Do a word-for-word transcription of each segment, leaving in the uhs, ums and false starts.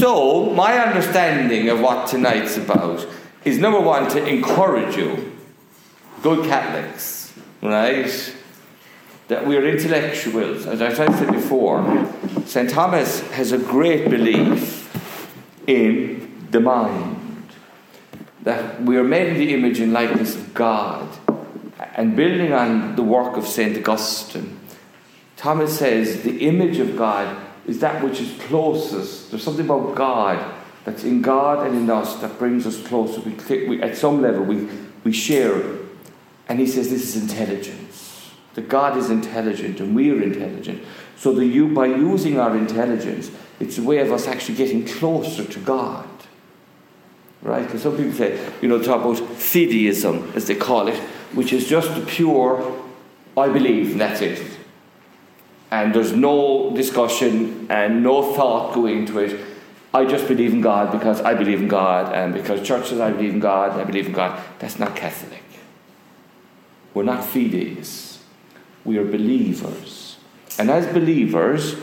So, my understanding of what tonight's about is, number one, to encourage you, good Catholics, right, that we're intellectuals. As I said before, Saint Thomas has a great belief in the mind, that we are made in the image and likeness of God. And building on the work of Saint Augustine, Thomas says the image of God is that which is closest. There's something about God that's in God and in us that brings us closer. We, we, at some level, we, we share. And he says this is intelligence. That God is intelligent and we are intelligent. So that you, by using our intelligence, it's a way of us actually getting closer to God. Right? Because some people say, you know, talk about fideism, as they call it, which is just the pure, I believe, and that's it. And there's no discussion and no thought going into it. I just believe in God because I believe in God, and because church says I believe in God, I believe in God. That's not Catholic. We're not fides. We are believers. And as believers,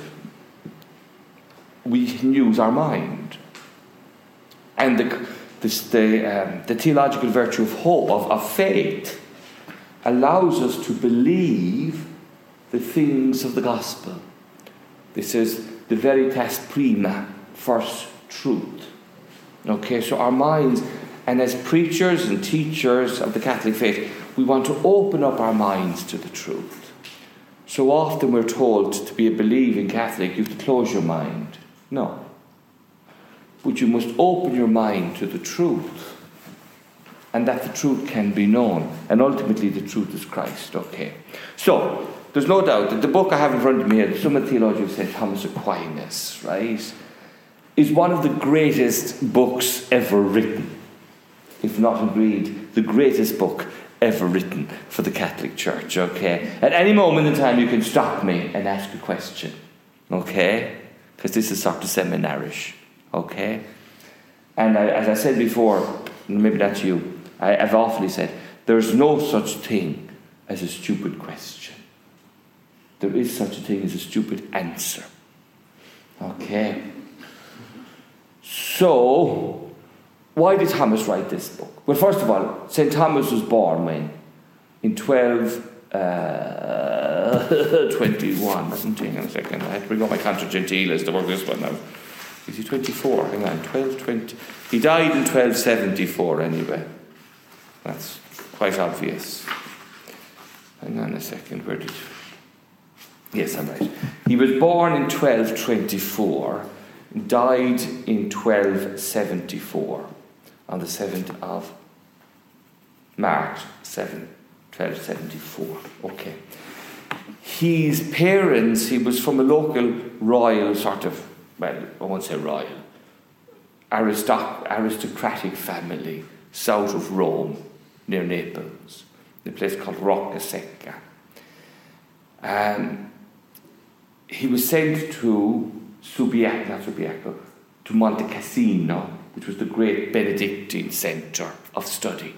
we can use our mind. And the, this, the, um, the theological virtue of hope, of, of faith, allows us to believe the things of the gospel. This is the veritas prima, first truth. Okay, so our minds, and as preachers and teachers of the Catholic faith, we want to open up our minds to the truth. So often we're told to be a believing Catholic, you have to close your mind. No. But you must open your mind to the truth. And that the truth can be known. And ultimately the truth is Christ. Okay. So, there's no doubt that the book I have in front of me here, the Summa Theologica of Saint Thomas Aquinas, right, is one of the greatest books ever written. If not agreed, the greatest book ever written for the Catholic Church, okay? At any moment in time you can stop me and ask a question, okay? Because this is sort of seminarish, okay? And I, as I said before, maybe that's you, I, I've often said, there's no such thing as a stupid question. There is such a thing as a stupid answer. Okay. So, why did Thomas write this book? Well, first of all, Saint Thomas was born when? In twelve twenty-one, wasn't he? Hang on a second. I had to bring up my Contra Gentiles to work this one now. Is he twenty-four? Hang on, twelve twenty. He died in twelve seventy-four anyway. That's quite obvious. Hang on a second, where did... Yes, I'm right. He was born in twelve twenty-four, died in twelve seventy-four, on the seventh of March, twelve seventy-four. Okay. His parents, he was from a local royal sort of, well, I won't say royal, aristoc- aristocratic family south of Rome, near Naples, a place called Rocca Secca. Um, he was sent to Subiaco, not Subiaco, to Monte Cassino, which was the great Benedictine centre of study.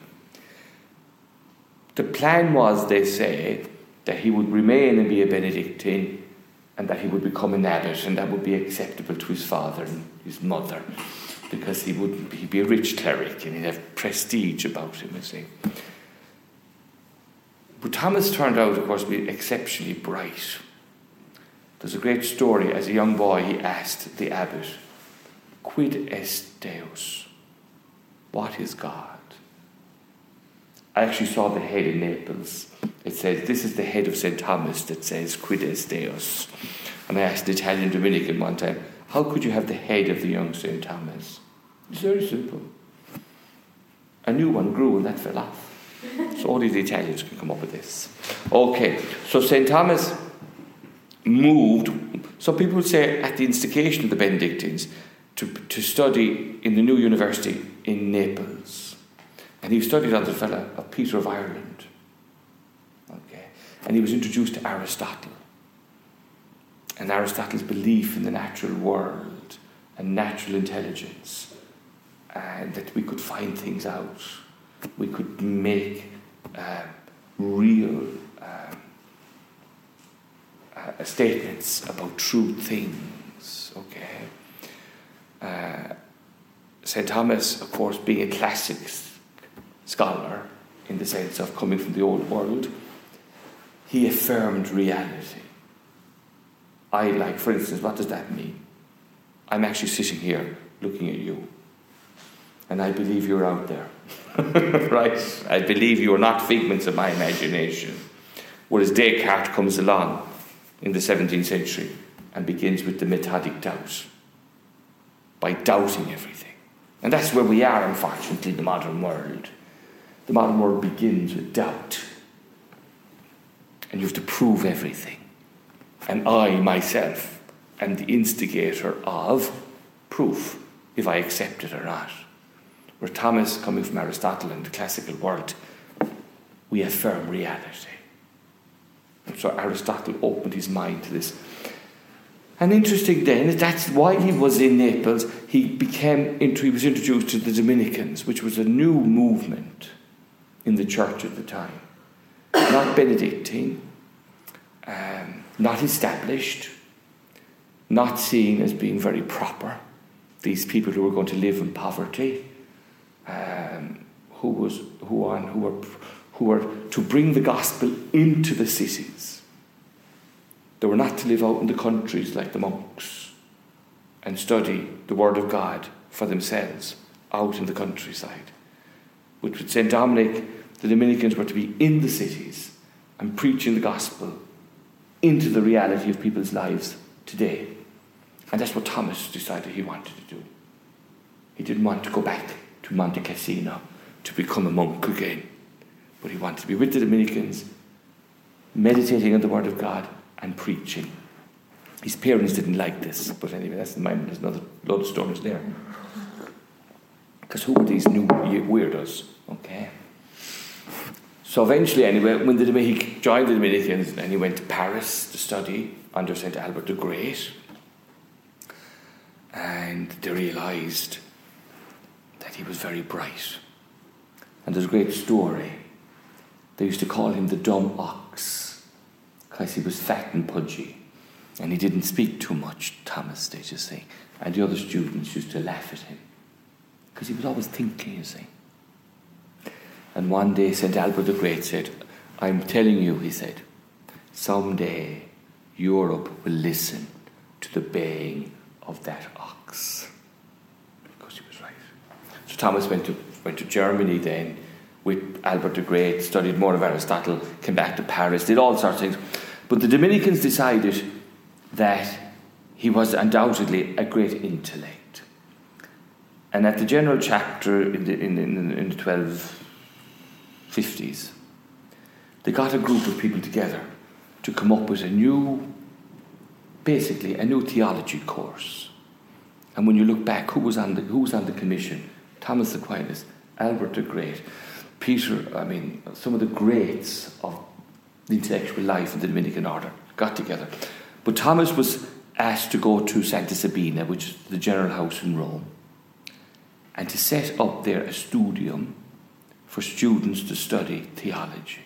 The plan was, they say, that he would remain and be a Benedictine and that he would become an abbot, and that would be acceptable to his father and his mother, because he would he'd be a rich cleric and he'd have prestige about him, you see. But Thomas turned out, of course, to be exceptionally bright. There's a great story. As a young boy, he asked the abbot, "Quid est Deus?" What is God? I actually saw the head in Naples. It says, this is the head of Saint Thomas that says, "Quid est Deus?" And I asked the Italian Dominican one time, how could you have the head of the young Saint Thomas? It's very simple. A new one grew and that fell off. So only the Italians can come up with this. Okay, so Saint Thomas moved, some people say at the instigation of the Benedictines, to, to study in the new university in Naples. And he studied under the fellow of Peter of Ireland. Okay, and he was introduced to Aristotle. And Aristotle's belief in the natural world and natural intelligence, and that we could find things out. We could make uh, real uh, uh, statements about true things, okay? uh, Saint Thomas, of course, being a classics scholar in the sense of coming from the old world, he affirmed reality. I like, for instance, what does that mean? I'm actually sitting here looking at you, and I believe you're out there. Right? I believe you are not figments of my imagination. Whereas Descartes comes along in the seventeenth century and begins with the methodic doubt, by doubting everything. And that's where we are, unfortunately, in the modern world. The modern world begins with doubt. And you have to prove everything. And I, myself, am the instigator of proof, if I accept it or not. Where Thomas, coming from Aristotle and the classical world, we affirm reality. And so Aristotle opened his mind to this. And interesting then is that's why he was in Naples. He became into, he was introduced to the Dominicans, which was a new movement in the church at the time. Not Benedictine, um, not established, not seen as being very proper. These people who were going to live in poverty, um, who was who on who were who were to bring the gospel into the cities. They were not to live out in the countries like the monks and study the word of God for themselves out in the countryside. But with Saint Dominic, the Dominicans were to be in the cities and preaching the gospel into the reality of people's lives today. And that's what Thomas decided he wanted to do. He didn't want to go back to Monte Cassino to become a monk again. But he wanted to be with the Dominicans, meditating on the word of God and preaching. His parents didn't like this, but anyway, that's in my mind. There's another load of stories there. Because who were these new weirdos? Okay. So eventually, anyway, when the he joined the Dominicans and he went to Paris to study under Saint Albert the Great, and they realised that he was very bright. And there's a great story. They used to call him the dumb ox because he was fat and pudgy and he didn't speak too much, Thomas, they just say. And the other students used to laugh at him because he was always thinking, you see. And one day Saint Albert the Great said, I'm telling you, he said, someday Europe will listen to the baying of that ox. Because he was right. So Thomas went to went to Germany then with Albert the Great, studied more of Aristotle, came back to Paris, did all sorts of things. But the Dominicans decided that he was undoubtedly a great intellect. And at the general chapter in the, in, in, in the twelve fifties, they got a group of people together to come up with a new, basically a new theology course. And when you look back, who was on the, who was on the commission? Thomas Aquinas, Albert the Great, Peter, I mean, some of the greats of the intellectual life of the Dominican order got together. But Thomas was asked to go to Santa Sabina, which is the general house in Rome, and to set up there a studium for students to study theology.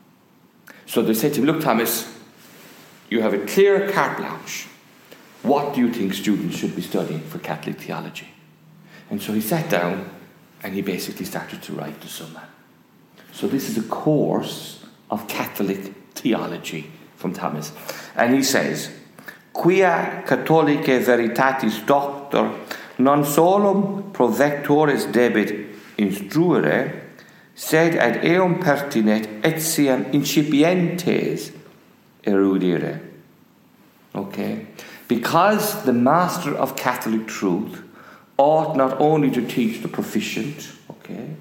So they said to him, look, Thomas, you have a clear carte blanche. What do you think students should be studying for Catholic theology? And so he sat down and he basically started to write the Summa. So this is a course of Catholic theology from Thomas. And he says, Quia Catholicae veritatis doctor non solum provectores debit instruere, sed ad eum pertinet etiam incipientes erudire. Okay? Because the master of Catholic truth ought not only to teach the proficient, okay,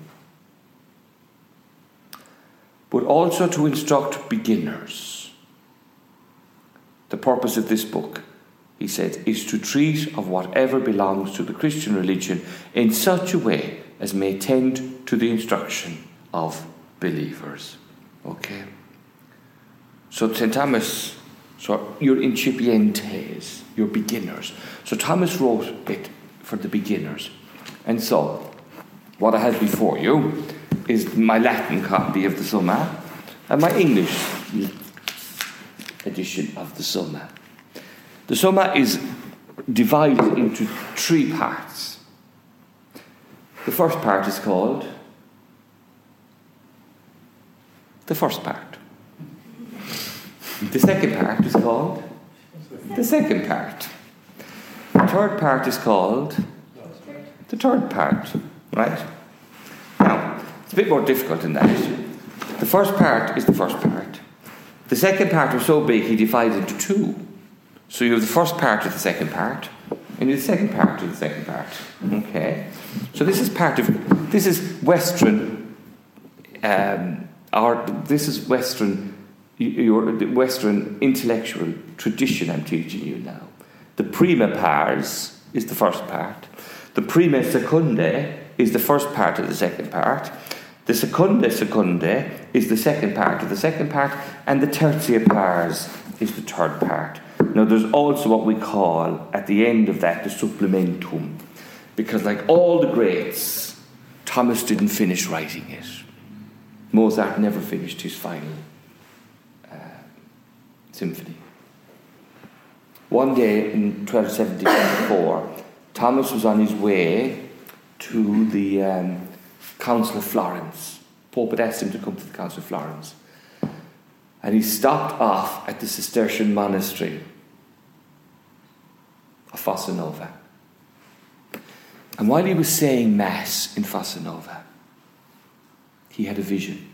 but also to instruct beginners. The purpose of this book, he said, is to treat of whatever belongs to the Christian religion in such a way as may tend to the instruction of believers. Okay? So Saint Thomas, so your incipientes, your beginners. So Thomas wrote it for the beginners. And so, what I have before you is my Latin copy of the Summa and my English edition of the Summa. The Summa is divided into three parts. The first part is called the first part. The second part is called the second part. The third part is called the third part, right? Now, it's a bit more difficult than that. The first part is the first part. The second part was so big he divided into two. So you have the first part of the second part, and you have the second part of the second part. Okay? So this is part of, this is Western, um, or this is Western, your Western intellectual tradition I'm teaching you now. The prima pars is the first part. The prima secundae is the first part of the second part. The secunda secundae is the second part of the second part. And the tertia pars is the third part. Now there's also what we call, at the end of that, the supplementum. Because like all the greats, Thomas didn't finish writing it. Mozart never finished his final uh, symphony. One day in twelve seventy-four, Thomas was on his way to the um, Council of Florence. Pope had asked him to come to the Council of Florence. And he stopped off at the Cistercian monastery of Fossa Nova. And while he was saying Mass in Fossa Nova, he had a vision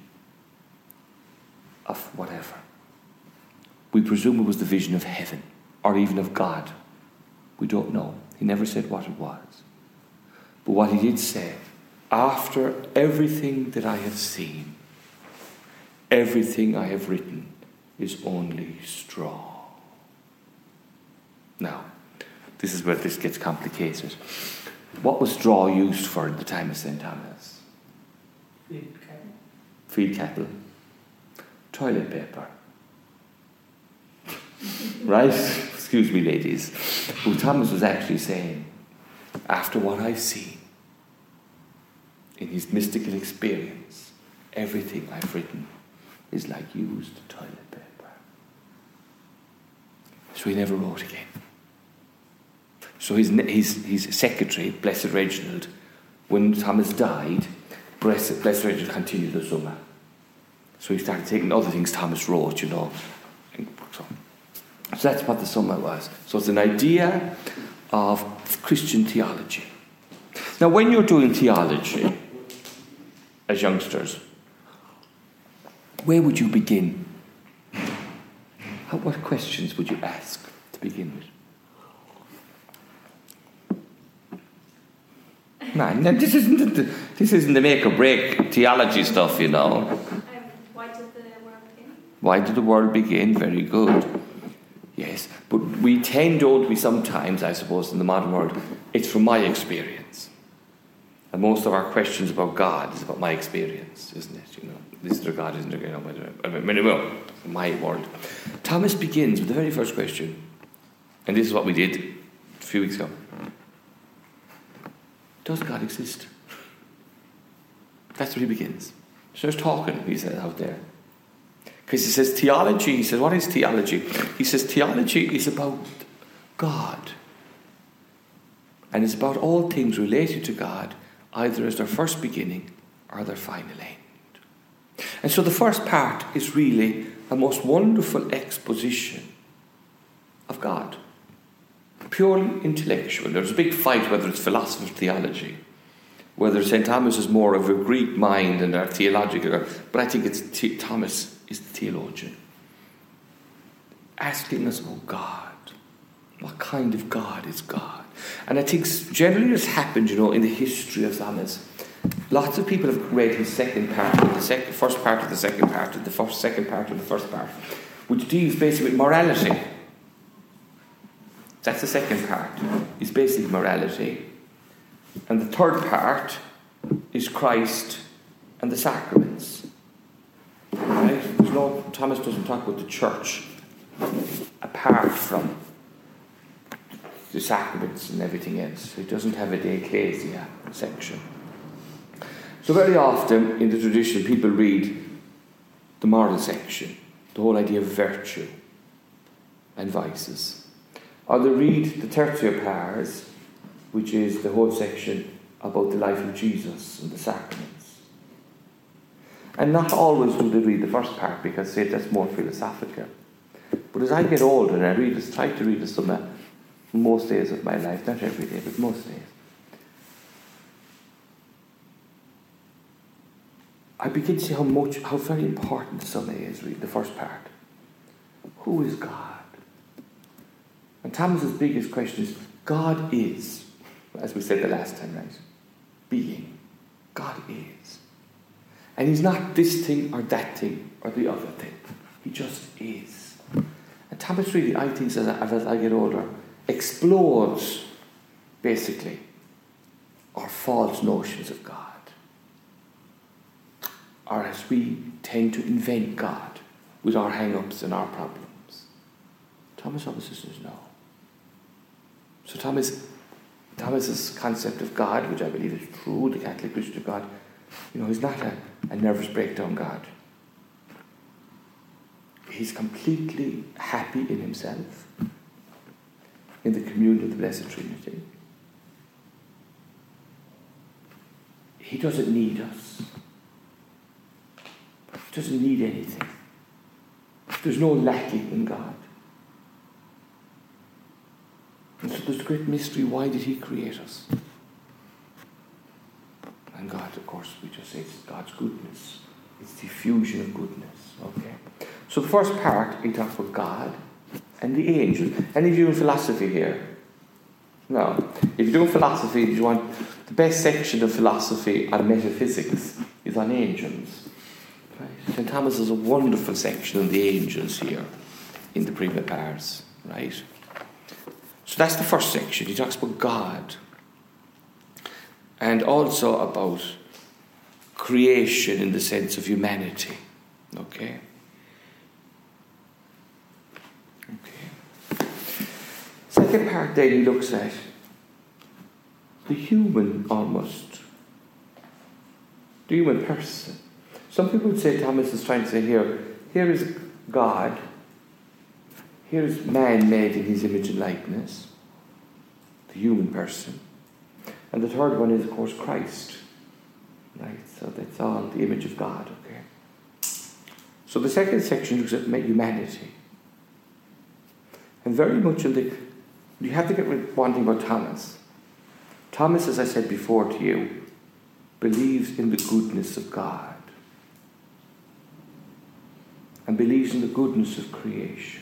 of whatever. We presume it was the vision of heaven, or even of God. We don't know. He never said what it was. But what he did say, after everything that I have seen, everything I have written is only straw. Now, this is where this gets complicated. What was straw used for in the time of Saint Thomas? Feed cattle. Feed cattle. Toilet paper. Right? Excuse me, ladies. But Thomas was actually saying, after what I've seen, in his mystical experience, everything I've written is like used toilet paper. So he never wrote again. So his, his, his secretary, Blessed Reginald, when Thomas died, Blessed, Blessed Reginald continued the summa. So he started taking other things Thomas wrote, you know. So, so that's what the summa was. So it's an idea of Christian theology. Now, when you're doing theology, as youngsters, where would you begin? How, what questions would you ask to begin with? Man, no, this isn't the, this isn't the make or break theology stuff, you know. Um, why did the world begin? Why did the world begin? Very good. Yes, but we tend, don't we, sometimes, I suppose, in the modern world, it's from my experience. And most of our questions about God is about my experience, isn't it? You know, is there God? Isn't there? You know, I mean, well, my world. Thomas begins with the very first question, and this is what we did a few weeks ago. Does God exist? That's where he begins. So he's talking, he says, out there. Because he says theology, he says, what is theology? He says theology is about God. And it's about all things related to God, either as their first beginning or their final end. And so the first part is really a most wonderful exposition of God. Purely intellectual. There's a big fight whether it's philosophy or theology. Whether Saint Thomas is more of a Greek mind and a theological, but I think it's T- Thomas is the theologian. Asking us, oh God, what kind of God is God? And I think generally it's happened, you know, in the history of Thomas. Lots of people have read his second part, the second, first part of the second part, of the first second part of the first part, which deals basically with morality. That's the second part. It's basically morality. And the third part is Christ and the sacraments. Right? There's no, Thomas doesn't talk about the church apart from the sacraments and everything else. He doesn't have a de ecclesia section. So very often in the tradition people read the moral section, the whole idea of virtue and vices. Or they read the Tertia Pars, which is the whole section about the life of Jesus and the sacraments. And not always do they read the first part because say that's more philosophical. But as I get older and I read this, try to read the Summa most days of my life, not every day, but most days, I begin to see how much, how very important the Summa is, read the first part. Who is God? And Thomas's biggest question is, God is, as we said the last time, right? Being. God is. And he's not this thing or that thing or the other thing. He just is. And Thomas really, I think, as I, as I get older, explodes, basically, our false notions of God. Or as we tend to invent God with our hang-ups and our problems. Thomas obviously says no. So Thomas, Thomas's concept of God, which I believe is true, the Catholic Christian God, you know, he's not a, a nervous breakdown God. He's completely happy in himself, in the communion of the Blessed Trinity. He doesn't need us. He doesn't need anything. There's no lacking in God. And so there's a great mystery. Why did he create us? And God, of course, we just say it's God's goodness. It's the fusion of goodness. Okay. So the first part, he talks about God and the angels. Any of you in philosophy here? No. If you're doing philosophy, you want the best section of philosophy on metaphysics is on angels. Right. Saint Thomas has a wonderful section on the angels here in the Prima Pars. Right. So that's the first section. He talks about God and also about creation in the sense of humanity. Okay? Okay. Second part then he looks at the human almost. The human person. Some people would say Thomas is trying to say here, here is God. Here is man made in his image and likeness, the human person. And the third one is, of course, Christ. Right? So that's all the image of God, okay? So the second section looks at humanity. And very much in the... You have to get rid of one thing about Thomas. Thomas, as I said before to you, believes in the goodness of God. And believes in the goodness of creation.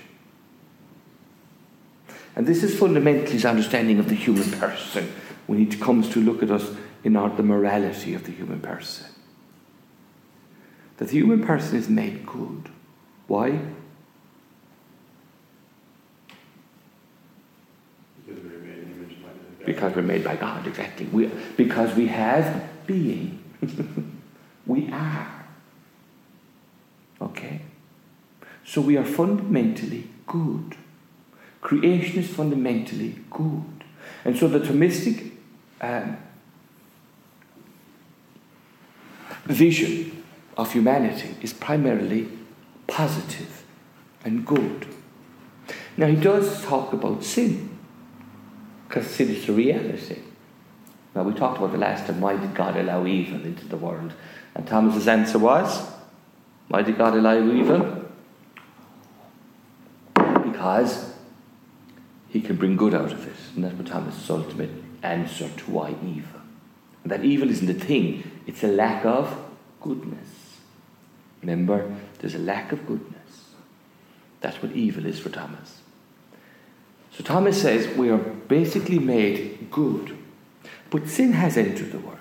And this is fundamentally his understanding of the human person when he comes to look at us in our, the morality of the human person. That the human person is made good. Why? Because we're made in the image and likeness of God. Because we're made by God, exactly. We, because we have being. We are. Okay? So we are fundamentally good. Creation is fundamentally good. And so the Thomistic um, vision of humanity is primarily positive and good. Now he does talk about sin, because sin is a reality. Now we talked about the last time, why did God allow evil into the world? And Thomas's answer was, why did God allow evil? Because he can bring good out of it. And that's what Thomas' ultimate answer to why evil. And that evil isn't a thing, it's a lack of goodness. Remember, there's a lack of goodness. That's what evil is for Thomas. So Thomas says we are basically made good, but sin has entered the world.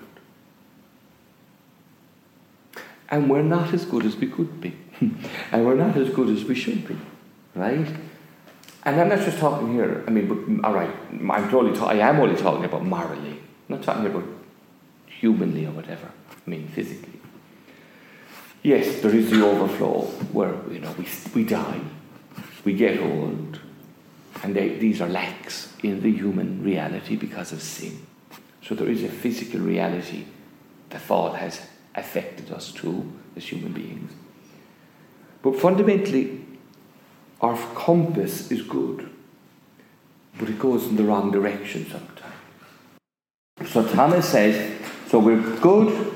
And we're not as good as we could be. And we're not as good as we should be. Right? And I'm not just talking here, I mean, but, all right, I'm totally ta- I am only talking about morally. I'm not talking about humanly or whatever. I mean, physically. Yes, there is the overflow where, you know, we we die, we get old, and they, these are lacks in the human reality because of sin. So there is a physical reality. The fall has affected us too, as human beings. But fundamentally, our compass is good. but it goes in the wrong direction sometimes. So Thomas says, so we're good,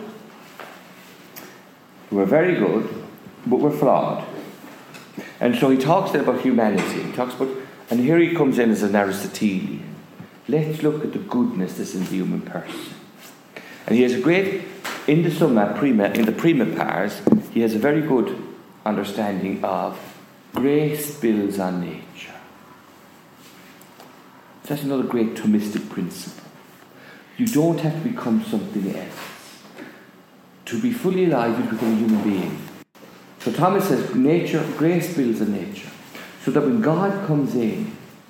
we're very good, but we're flawed. And so he talks there about humanity. He talks about, and here he comes in as an Aristotelian. Let's look at the goodness that's in the human person. And he has a great, in the summa prima, in the prima pars, he has a very good understanding of grace builds on nature. That's another great Thomistic principle. You don't have to become something else. To be fully alive, you become a human being. So Thomas says, nature, grace builds on nature. So that when God comes in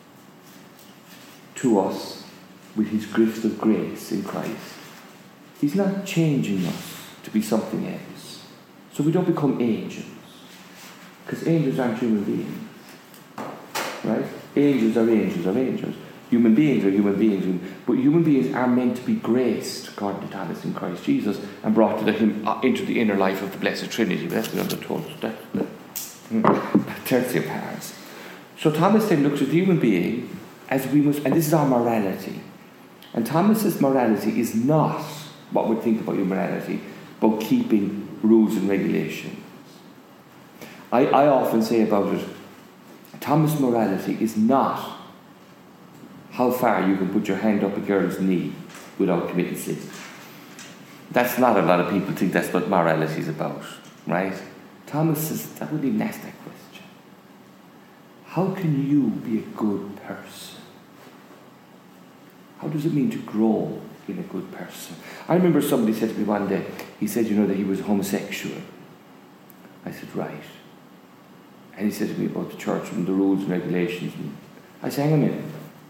to us with his gift of grace in Christ, he's not changing us to be something else. So we don't become angels. Because angels aren't human beings. Right? Angels are angels are angels. Human beings are human beings. But human beings are meant to be graced, according to Thomas, in Christ Jesus, and brought to the, him, uh, into the inner life of the Blessed Trinity. But that's another total. That's the tertia pars. So Thomas then looks at the human being as we must, and this is our morality. And Thomas's morality is not what we think about human morality, but keeping rules and regulations. I, I often say about it, Thomas' morality is not how far you can put your hand up a girl's knee without committing sin. That's not a lot of people think that's what morality is about, right? Thomas says, that wouldn't even ask that question. How can you be a good person? How does it mean to grow in a good person? I remember somebody said to me one day, he said, you know, that he was homosexual. I said, right. And he said to me about the church and the rules and regulations. And I said, hang on a minute.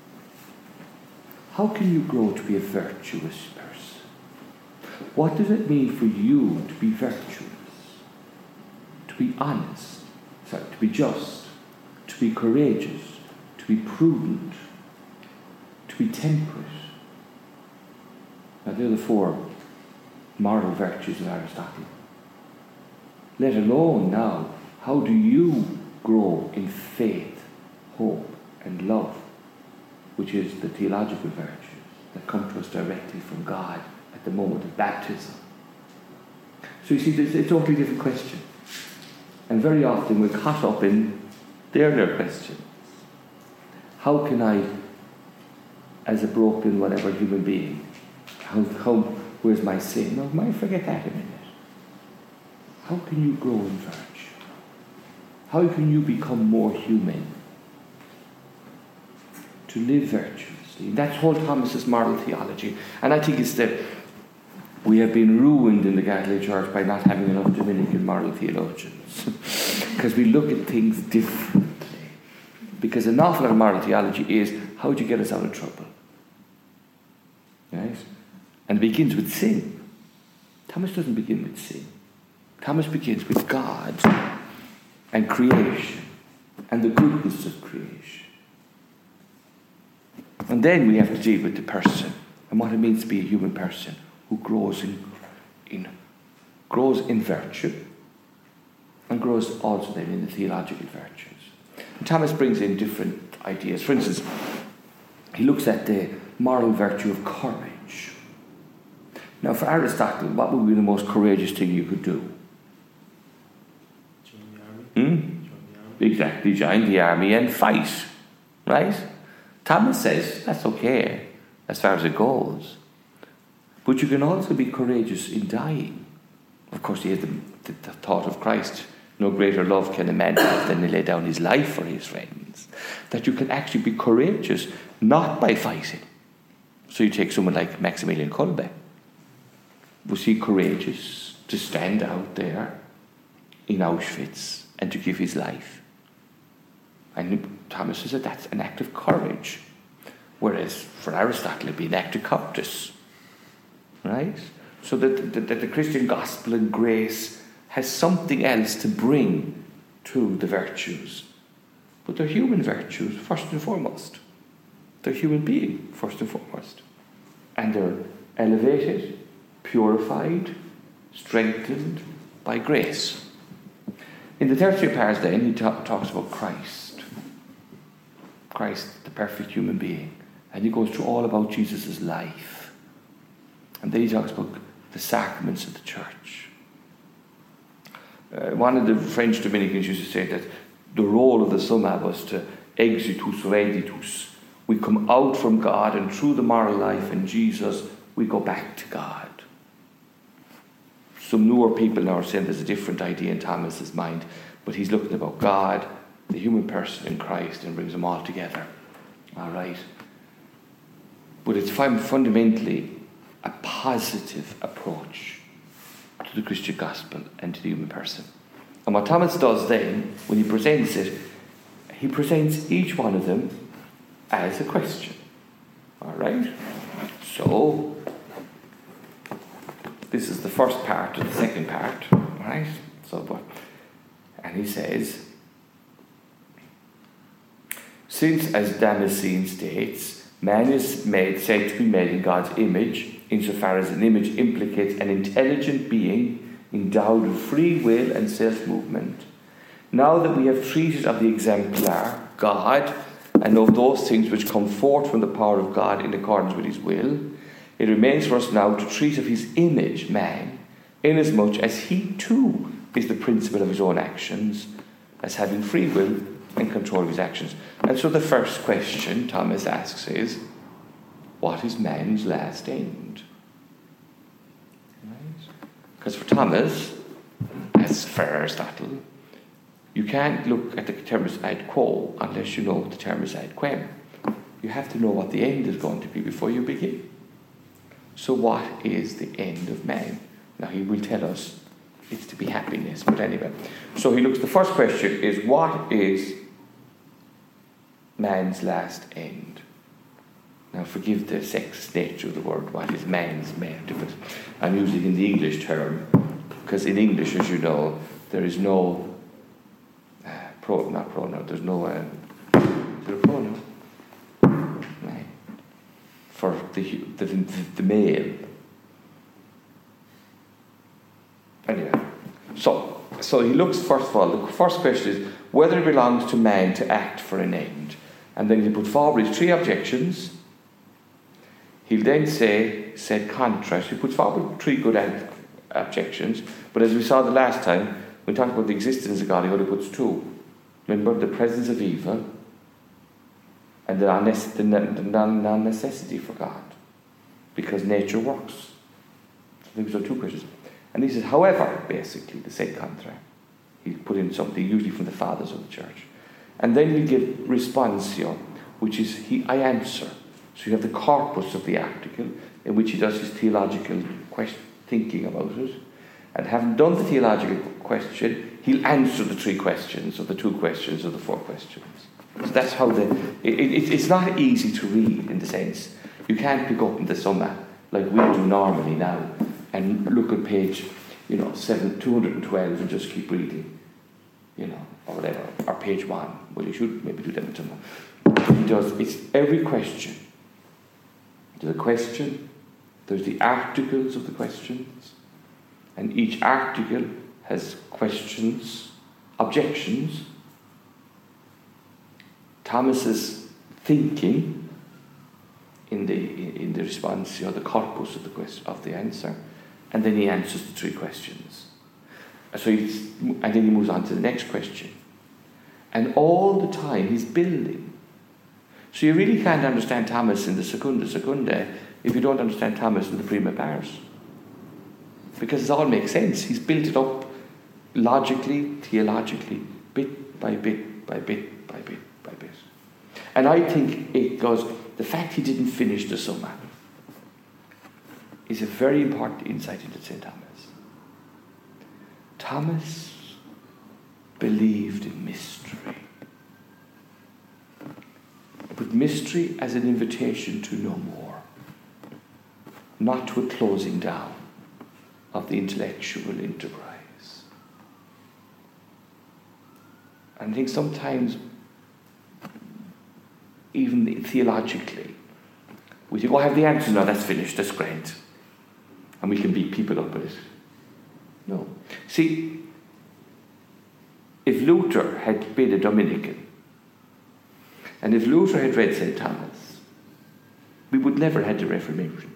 How can you grow to be a virtuous person? What does it mean for you to be virtuous? To be honest, sorry, to be just, to be courageous, to be prudent, to be temperate. Now they're the four moral virtues of Aristotle. Let alone now, how do you grow in faith, hope, and love, which is the theological virtues that come to us directly from God at the moment of baptism. So you see, it's a totally different question. And very often we're caught up in the earlier questions. How can I, as a broken whatever human being, how, how where's my sin? No, might forget that a minute. How can you grow in virtue? How can you become more human? To live virtuously. That's whole Thomas's moral theology. And I think it's that we have been ruined in the Catholic Church by not having enough Dominican moral theologians. Because we look at things differently. Because an awful lot of moral theology is, how do you get us out of trouble? Right? And it begins with sin. Thomas doesn't begin with sin. Thomas begins with God and creation and the goodness of creation. And then we have to deal with the person and what it means to be a human person who grows in, in grows in virtue and grows also then in the theological virtues. And Thomas brings in different ideas. For instance, he looks at the moral virtue of courage. Now, for Aristotle, what would be the most courageous thing you could do? Join the army. Hmm? Join the army. Exactly, join the army and fight, right? Thomas says that's okay as far as it goes. But you can also be courageous in dying. Of course, he has the, the, the thought of Christ. No greater love can a man have than to lay down his life for his friends. That you can actually be courageous, not by fighting. So you take someone like Maximilian Kolbe. Was he courageous to stand out there in Auschwitz and to give his life? And Thomas says that that's an act of courage. Whereas for Aristotle, it'd be an act of cowardice. Right? So that the, that the Christian gospel and grace has something else to bring to the virtues. But they're human virtues, first and foremost. They're human being, first and foremost. And they're elevated, purified, strengthened by grace. In the tertia pars then, he ta- talks about Christ. Christ, the perfect human being. And he goes through all about Jesus' life. And then he talks about the sacraments of the church. Uh, one of the French Dominicans used to say that the role of the Summa was to exitus reditus. We come out from God, and through the moral life and Jesus, we go back to God. Some newer people now are saying there's a different idea in Thomas's mind, but he's looking about God, the human person in Christ, and brings them all together. All right? But it's fundamentally a positive approach to the Christian gospel and to the human person. And what Thomas does then, when he presents it, he presents each one of them as a question. All right? So, this is the first part of the second part. All right? So, but, and he says, since, as Damascene states, man is made, said to be made in God's image, insofar as an image implicates an intelligent being endowed with free will and self-movement. Now that we have treated of the exemplar, God, and of those things which come forth from the power of God in accordance with his will, it remains for us now to treat of his image, man, inasmuch as he too is the principle of his own actions, as having free will and control of his actions. And so the first question Thomas asks is, what is man's last end? Because for Thomas, as for Aristotle, you can't look at the terminus ad quo unless you know the terminus ad quem. You have to know what the end is going to be before you begin. So what is the end of man? Now he will tell us it's to be happiness, but anyway. So he looks, the first question is, what is man's last end? Now forgive the sexist nature of the word, what is man's meant, but I'm using in the English term, because in English, as you know, there is no, uh, pro, not pronoun, there's no, uh, is there a pronoun? Right. For the, the, the, the male. Anyway, so, so he looks, first of all, the first question is whether it belongs to man to act for an end. And then he put forward his three objections. He'll then say, said contrast. He puts forward three good ad- objections, but as we saw the last time, when we talked about the existence of God, he only puts two. Remember, the presence of evil and the non-necessity for God, because nature works. So these are two questions. And he says, however, basically, the sed contra. He put in something, usually from the fathers of the church. And then he'll give responsio, which is, he, I answer. So you have the corpus of the article, in which he does his theological question, thinking about it. And having done the theological question, he'll answer the three questions, or the two questions, or the four questions. So that's how the... It, it, it's not easy to read, in the sense. You can't pick up in the Summa, like we do normally now, and look at page, you know, seven, two hundred twelve, and just keep reading, you know, or whatever, or page one. Well, you should maybe do that tomorrow. He does, it's every question. There's a question, there's the articles of the questions, and each article has questions, objections. Thomas's thinking in the in the response, or the corpus of the question, of the answer, and then he answers the three questions. So he's, and then he moves on to the next question, and all the time he's building. So you really can't understand Thomas in the Secunda Secunda if you don't understand Thomas in the Prima Pars. Because it all makes sense. He's built it up logically, theologically, bit by bit, by bit, by bit, by bit. And I think it goes, the fact he didn't finish the Summa is a very important insight into Saint Thomas. Thomas believed in mystery. But mystery as an invitation to know more, not to a closing down of the intellectual enterprise. And I think sometimes, even theologically, we think, oh, I have the answer now, that's finished, that's great. And we can beat people up with it. No. See, if Luther had been a Dominican, And if Luther had read Saint Thomas, we would never have had the Reformation.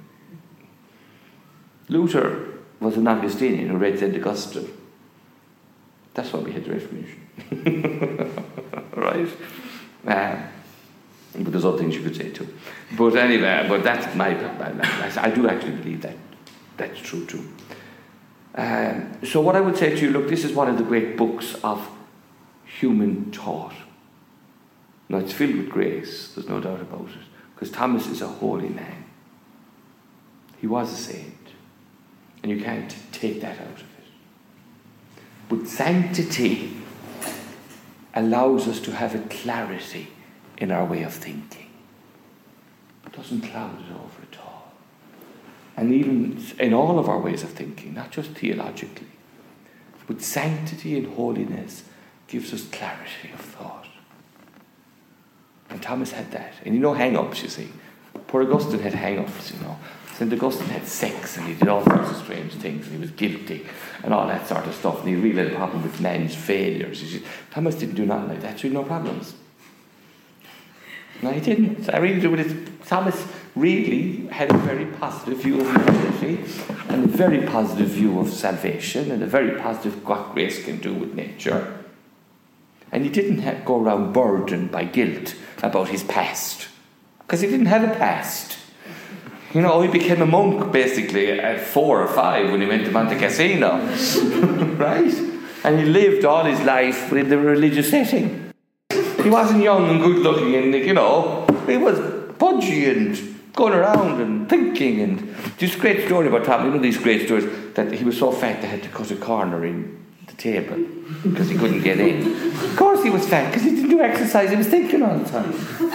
Luther was an Augustinian who read Saint Augustine. That's why we had the Reformation. Right? Um, but there's other things you could say too. But anyway, but that's my, my, my I do actually believe that that's true too. Um, so what I would say to you, look, this is one of the great books of human thought. Now it's filled with grace, there's no doubt about it, because Thomas is a holy man. He was a saint, and you can't take that out of it. But sanctity allows us to have a clarity in our way of thinking. It doesn't cloud it over at all. And even in all of our ways of thinking, not just theologically, but sanctity and holiness gives us clarity of thought. And Thomas had that. And you know hang-ups, you see. Poor Augustine had hang-ups, you know. Saint Augustine had sex and he did all sorts of strange things and he was guilty and all that sort of stuff, and he really had a problem with men's failures. You see, Thomas didn't do nothing like that, so he had no problems. No, he didn't. I really do with it. Thomas really had a very positive view of humanity and a very positive view of salvation and a very positive what grace can do with nature. And he didn't have, go around burdened by guilt about his past, because he didn't have a past. You know, he became a monk basically at four or five when he went to Monte Cassino, right? And he lived all his life in the religious setting. He wasn't young and good looking and, you know, he was pudgy and going around and thinking. And this great story about Tom, you know these great stories, that he was so fat they had to cut a corner in the table because he couldn't get in. Of course he was fat because he didn't do exercise, he was thinking all the time.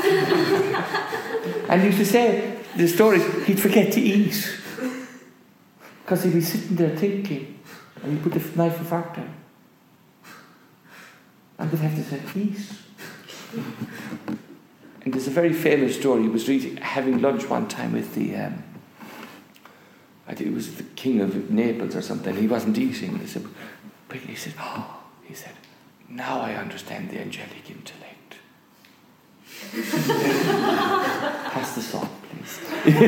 And he used to say, the stories, he'd forget to eat because he'd be sitting there thinking and he'd put the knife and fork down and they'd have to say, eat. And there's a very famous story. He was reading, having lunch one time with the um, I think it was the king of Naples or something. He wasn't eating. He said, he said, oh, he said, now I understand the angelic intellect. Pass the salt, please.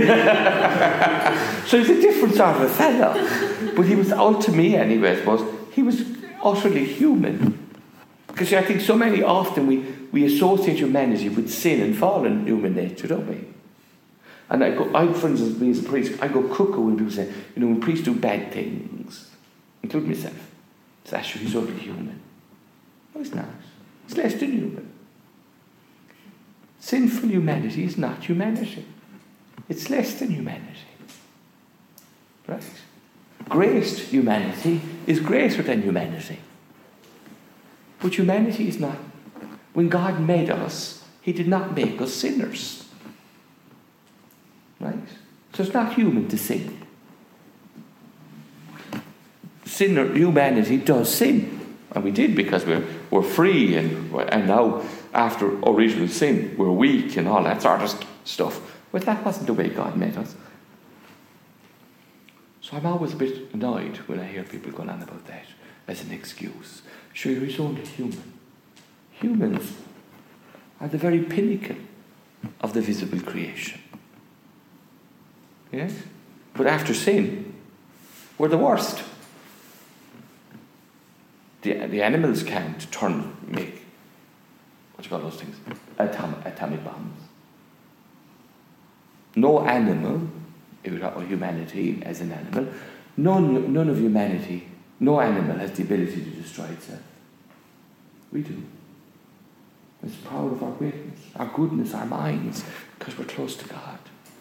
So he's a different sort of a fellow. But he was, all to me anyway, I suppose, he was utterly human. Because I think so many often we, we associate humanity with sin and fallen human nature, don't we? And I go, I, for instance, me as a priest, I go cuckoo when people say, you know, when priests do bad things, including myself, it's actually he's only human. No, he's not. He's less than human. Sinful humanity is not humanity. It's less than humanity. Right? Graced humanity is greater than humanity. But humanity is not. When God made us, He did not make us sinners. Right? So it's not human to sin. Sinner, humanity does sin. And we did because we're, we're free and, and now after original sin we're weak and all that sort of st- stuff. But that wasn't the way God made us. So I'm always a bit annoyed when I hear people going on about that as an excuse. Sure, he's only human. Humans are the very pinnacle of the visible creation. Yes? But after sin, we're the worst. The, the animals can't turn, make, what do you call those things? Atom, atomic bombs. No animal, if you talk about humanity as an animal, none, none of humanity, no animal has the ability to destroy itself. We do. It's proud of our greatness, our goodness, our minds, because we're close to God.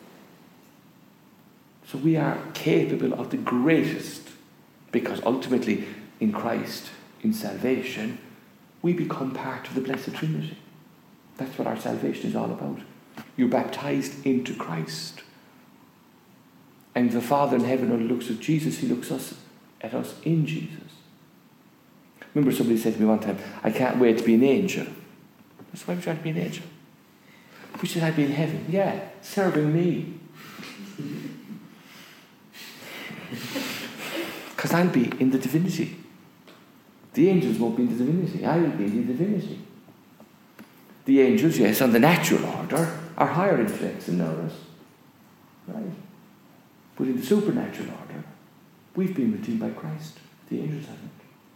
So we are capable of the greatest, because ultimately in Christ, in salvation, we become part of the Blessed Trinity. That's what our salvation is all about. You're baptized into Christ. And the Father in heaven only looks at Jesus, He looks us, at us in Jesus. Remember somebody said to me one time, I can't wait to be an angel. I said, why would you want to be an angel? You said I'd be in heaven. Yeah, serving me. Because I'll be in the divinity. The angels won't be in the divinity. I will be in the divinity. The angels, yes, on the natural order, are higher intellects than ours. Right? But in the supernatural order, we've been redeemed by Christ. The angels haven't.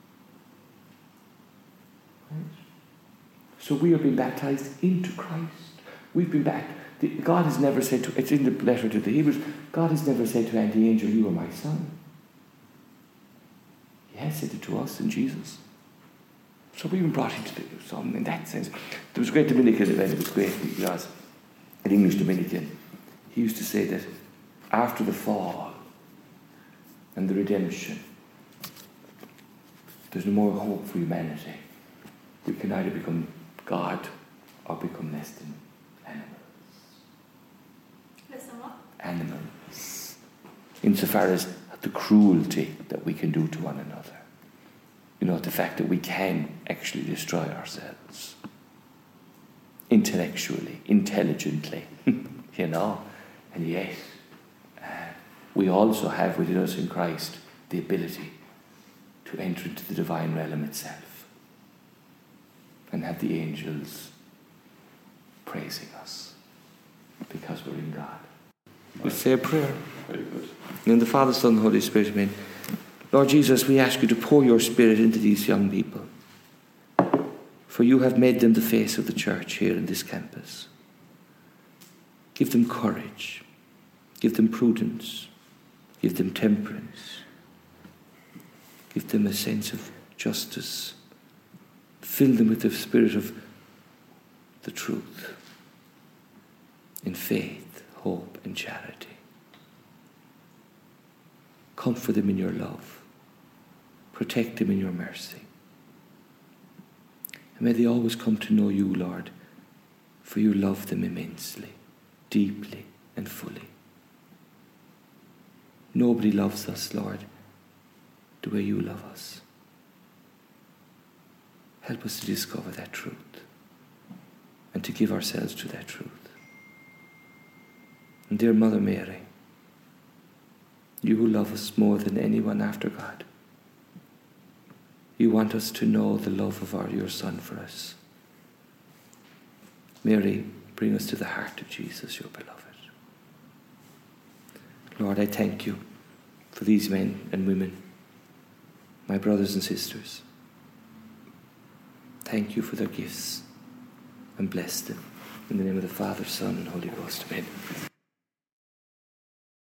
Right? So we are being baptized into Christ. We've been back. God has never said to, it's in the letter to the Hebrews, God has never said to any angel, you are my son. He has said it to us in Jesus. So we've been brought into the Son in that sense. There was a great Dominican event, it was great because an English Dominican, he used to say that after the fall and the redemption, there's no more hope for humanity. We can either become God or become less than animals. Less than what? Animals. Insofar as the cruelty that we can do to one another. You know, the fact that we can actually destroy ourselves. Intellectually, intelligently, you know. And yet, uh, we also have within us in Christ the ability to enter into the divine realm itself and have the angels praising us because we're in God. We say a prayer. Very good. In the Father, Son, and Holy Spirit, amen. Lord Jesus, we ask you to pour your Spirit into these young people, for you have made them the face of the church here in this campus. Give them courage, give them prudence, give them temperance, give them a sense of justice, fill them with the spirit of the truth, in faith, hope, and charity. Comfort them in your love. Protect them in your mercy. And may they always come to know you, Lord, for you love them immensely, deeply, and fully. Nobody loves us, Lord, the way you love us. Help us to discover that truth and to give ourselves to that truth. And dear Mother Mary, you who love us more than anyone after God, you want us to know the love of our, your Son for us. Mary, bring us to the heart of Jesus, your beloved. Lord, I thank you for these men and women, my brothers and sisters. Thank you for their gifts and bless them. In the name of the Father, Son, and Holy Ghost. Amen.